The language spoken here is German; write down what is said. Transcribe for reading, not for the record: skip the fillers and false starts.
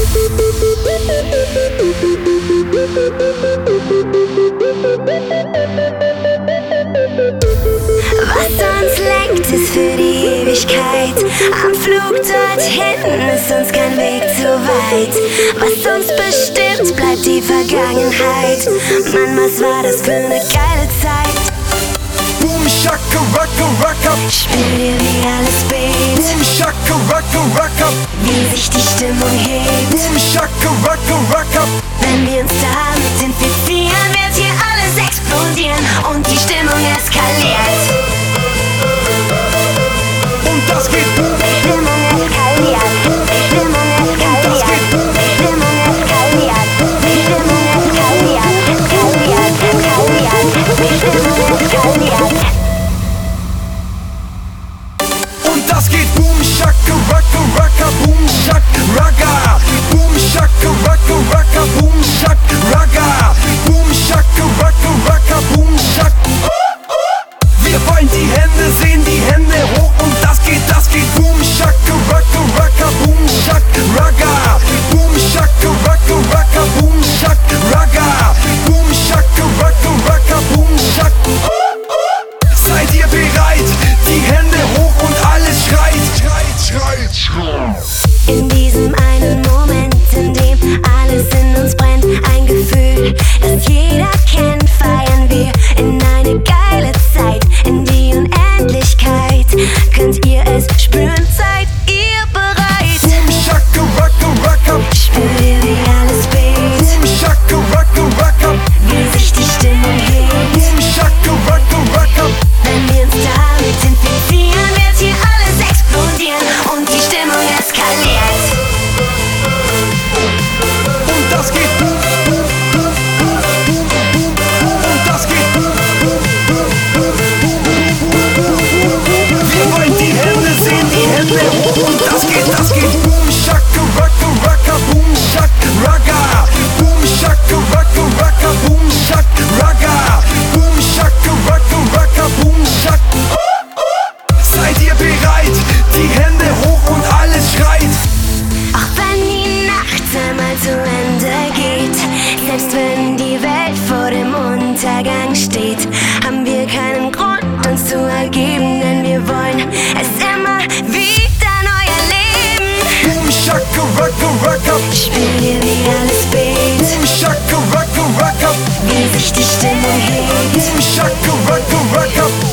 Was uns lenkt, ist für die Ewigkeit. Am Flug dorthin ist uns kein Weg zu weit. Was uns bestimmt, bleibt die Vergangenheit. Mann, was war das für eine geile Zeit. Boom shaka raka raka. Spür dir, wie alles bebt. Boom shaka raka raka. Wie sich die Stimmung hebt. Boom shaka raka raka. Wenn wir uns damit infizieren, wird hier alles explodieren und die Stimmung eskaliert. Und das geht boom. Stimmung eskaliert. Stimmung eskaliert. Stimmung eskaliert. Stimmung eskaliert. Stimmung eskaliert. Und das geht boom shaka raka raka. Boom shaka raka. Boom shaka raka raka. Boom shaka raka. Boom shaka raka raka. Boom shaka. Wir wollen die Hände sehen, die Hände hoch und das geht boom shaka raka raka. Boom shaka raka. Boom shaka raka raka. Boom shaka raka. Boom shaka raka raka. Boom shaka. Seid ihr bereit? Die Hände hoch und alles schreit. In diesem einen Moment, in dem alles in uns brennt, ein Gefühl, das jeder kennt, feiern wir in eine geile Zeit, in die Unendlichkeit. Könnt ihr es spüren? Seid ihr bereit? Boom shaka raka raka. Spürt ihr, wie alles bebt? Boom shaka raka raka. Wie sich die Stimmung hebt? Boom shaka raka raka. Wenn wir uns damit infizieren, wird hier alles explodieren und die Stimmung eskaliert. Und das geht boom, boom, boom, boom, boom, boom, boom. Und das geht boom, boom, boom, boom, boom, boom, boom, boom. Wir wollen die Hände sehen, die Hände hoch und das geht boom shaka raka raka. Boom shaka raka. Boom shaka raka raka. Boom shaka raka. Boom shaka raka raka. Boom shaka. Seid ihr bereit? Die Hände hoch und alles schreit. Auch wenn die Nacht einmal zu Ende geht, selbst wenn die Welt vor dem Untergang steht, haben wir keinen Grund, uns zu ergeben, denn wir wollen es immer wieder neu erleben. Boom shaka raka raka. Spür dir, wie alles bebt, Boom shaka raka raka. wie sich die Stimmung hebt. Boom shaka raka raka.